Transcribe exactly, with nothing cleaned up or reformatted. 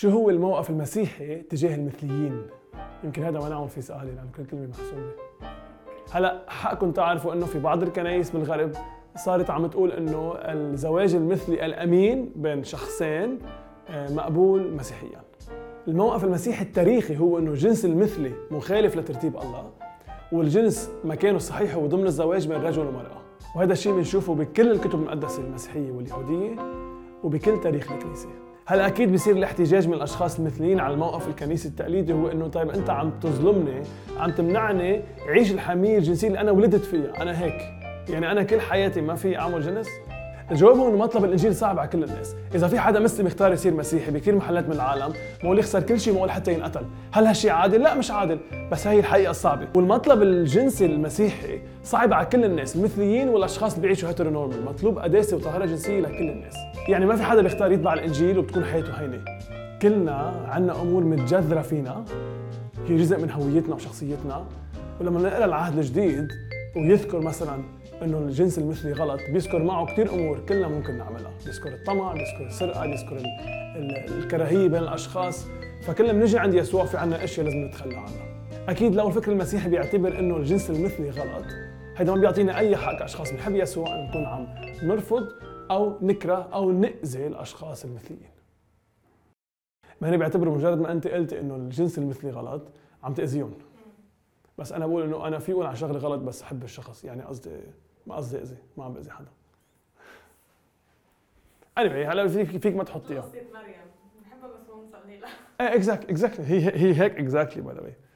شو هو الموقف المسيحي تجاه المثليين؟ يمكن هذا ما نعمل فيه سؤالي لأن كل كلمة محسوبة. هلا حقكم تعرفوا إنه في بعض الكنائس بالغرب صارت عم تقول إنه الزواج المثلي الأمين بين شخصين مقبول مسيحياً. الموقف المسيحي التاريخي هو إنه الجنس المثلي مخالف لترتيب الله، والجنس مكانه الصحيح هو ضمن الزواج بين رجل ومرأة، وهذا الشيء بنشوفه بكل الكتب المقدسة المسيحية واليهودية وبكل تاريخ الكنيسة. هلا اكيد بيصير الاحتجاج من الاشخاص المثليين على الموقف الكنيسي التقليدي هو انه طيب انت عم تظلمني، عم تمنعني عيش الحمية الجنسية اللي انا ولدت فيها، انا هيك يعني انا كل حياتي ما في اعمل جنس؟ الجواب هو انه مطلب الانجيل صعب على كل الناس، اذا في حدا مسلم يختار يصير مسيحي بكثير محلات من العالم مول يخسر كل شيء مول حتى ينقتل، هل هالشيء عادل؟ لا مش عادل، بس هي الحقيقة الصعبة، والمطلب الجنسي المسيحي صعب على كل الناس، المثليين والاشخاص اللي بيعيشوا هيترونورمال، مطلوب قداسة وطهارة جنسية لكل الناس، يعني ما في حدا بيختار يتبع الانجيل وبتكون حياته هينة. كلنا عنا امور متجذرة فينا هي جزء من هويتنا وشخصيتنا، ولما نقرا العهد الجديد ويذكر مثلا انه الجنس المثلي غلط بيذكر معه كثير امور كلنا ممكن نعملها، بيذكر الطمع، بيذكر السرقه، بيذكر ال ال الكراهيه بين الاشخاص، فكلنا بنجي عند يسوع في عنا اشياء لازم نتخلى عنها. اكيد لو الفكر المسيحي بيعتبر انه الجنس المثلي غلط، هيدا ما بيعطينا اي حق كاشخاص بنحب يسوع ان نكون عم نرفض او نكره او نأذي الاشخاص المثليين. ما هن بيعتبروا مجرد ما انت قلت انه الجنس المثلي غلط عم تأذيهم، بس انا بقول انه انا في اقول عن شغله غلط بس احب الشخص، يعني قصدي ما قصدي اذي، ما عم باذي حدا. anyway هلا فيك فيك ما تحطيها. قصة مريم بحبها بس هو مصلي لها. ايه اكزاكتلي اكزاكتلي هي هي هيك اكزاكتلي باي ذا واي.